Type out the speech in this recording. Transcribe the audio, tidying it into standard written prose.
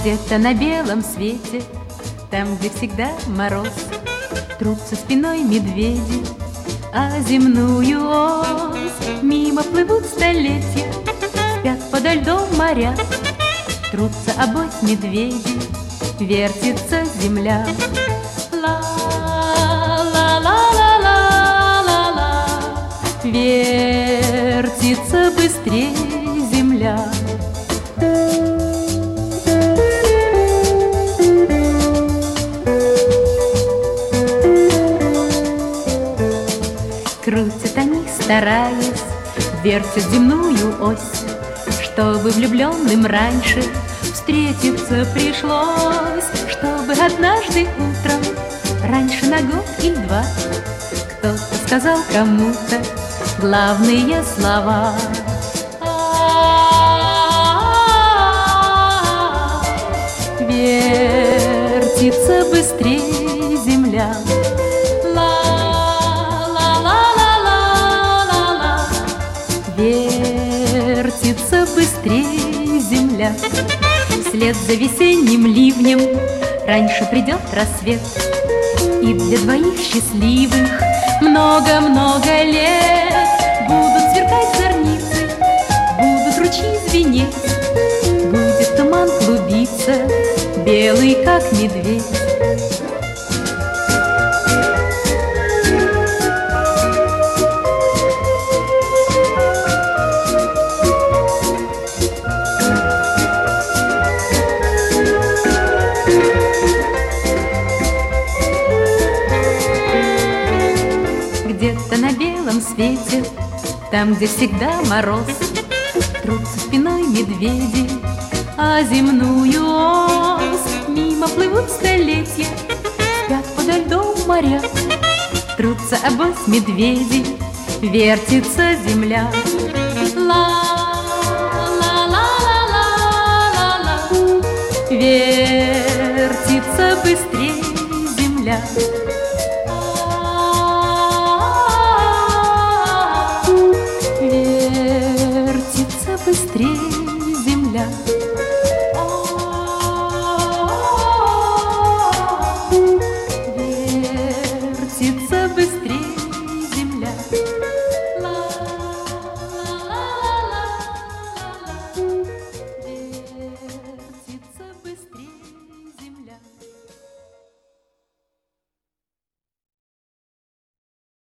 Где-то на белом свете, там, где всегда мороз, трутся спиной медведи, а земную ось мимо плывут столетия, спят подо льдом моря, трутся обось медведи, вертится земля. Ла-ла-ла-ла-ла-ла, вертится быстрее земля. Крутят они, стараясь, вертят земную ось, чтобы влюбленным раньше встретиться пришлось, чтобы однажды утром, раньше на год или два, кто-то сказал кому-то главные слова. Вертится быстрее земля. Вертится быстрее земля. Вслед за весенним ливнем раньше придет рассвет, и для двоих счастливых много-много лет будут сверкать зорницы, будут ручьи звенеть, будет туман клубиться, белый как медведь. Где-то на белом свете, там, где всегда мороз, трутся спиной медведи, а земную ось мимо плывут столетия, спят подо льдом моря, трутся обось медведи, вертится земля. Ла-ла-ла-ла-ла-ла, вертится быстрее земля. Вертится быстрее